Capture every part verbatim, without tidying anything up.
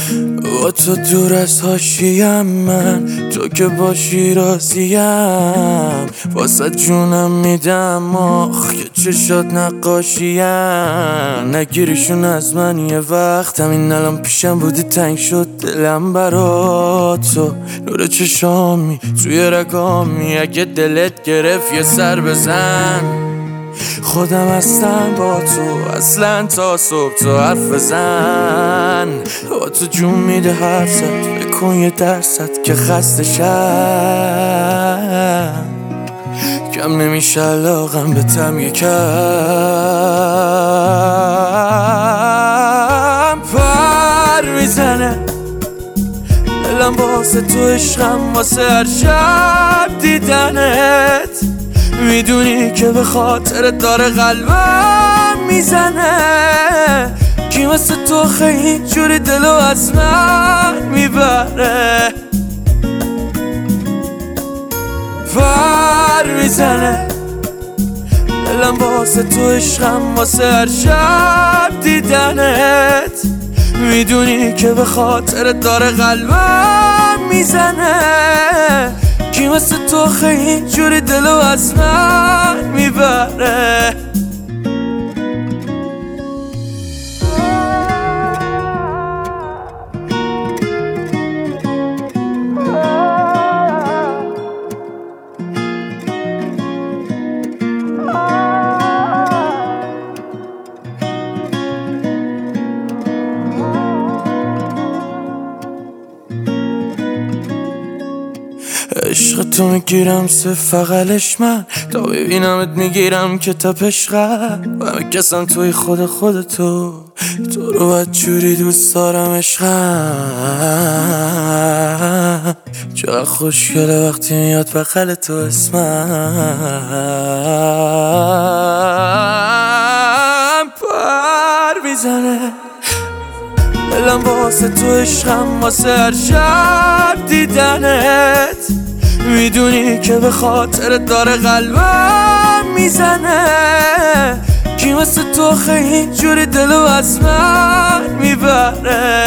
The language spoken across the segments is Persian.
با تو دور از حاشیم، من تو که باشی راضیم. واسه جونم میدم آخ که چشات نقاشیم. نگیریشون از من یه وقت، همین الان پیشم بودی تنگ شد دلم برا تو. نور چشامی توی رگامی، اگه دلت گرفت یه سر بزن. خودم هستم با تو اصلا تا صبح، تو حرف بزن. با تو جون میده حرفت، بکن یه درصد که خسته شم. کم نمیشه علاقم به تم یکم. پر میزنه دلم واسه تو، عشقم واسه هر شب دیدنت. میدونی که به خاطر داره قلبم میزنه. کی واسه تو خیلی جوری دلو از من میبره. پر میزنه دلم واسه تو، عشقم واسه هر شب دیدنت. میدونی که به خاطر داره قلبم میزنه. کی واسه تو خیلی جوری دلو از من میبره. عشق تو میگیرم صرف فقلش من، تا ببینمت میگیرم که تا پشقم. و کسم توی خود خودتو، تو رو باید جوری دوست دارم عشقم. چقدر خوشگله وقتی میاد بغل تو اسمم. پر میزنه دلم واسه تو، عشقم واسه هر شب دیدنت. میدونی که به خاطر داره قلبم میزنه. کی واسه تو خیلی جوری دلو از من میبره.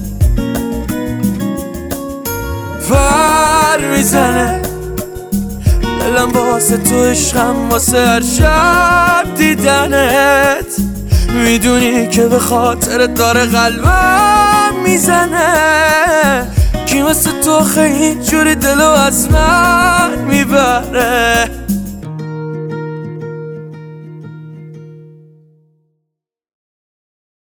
پر میزنه دلم واسه تو، عشقم واسه هر شب دیدنت. میدونی که به خاطر داره قلبم میزنه. کی واسه تو خیلی جوری دلو از من میبره.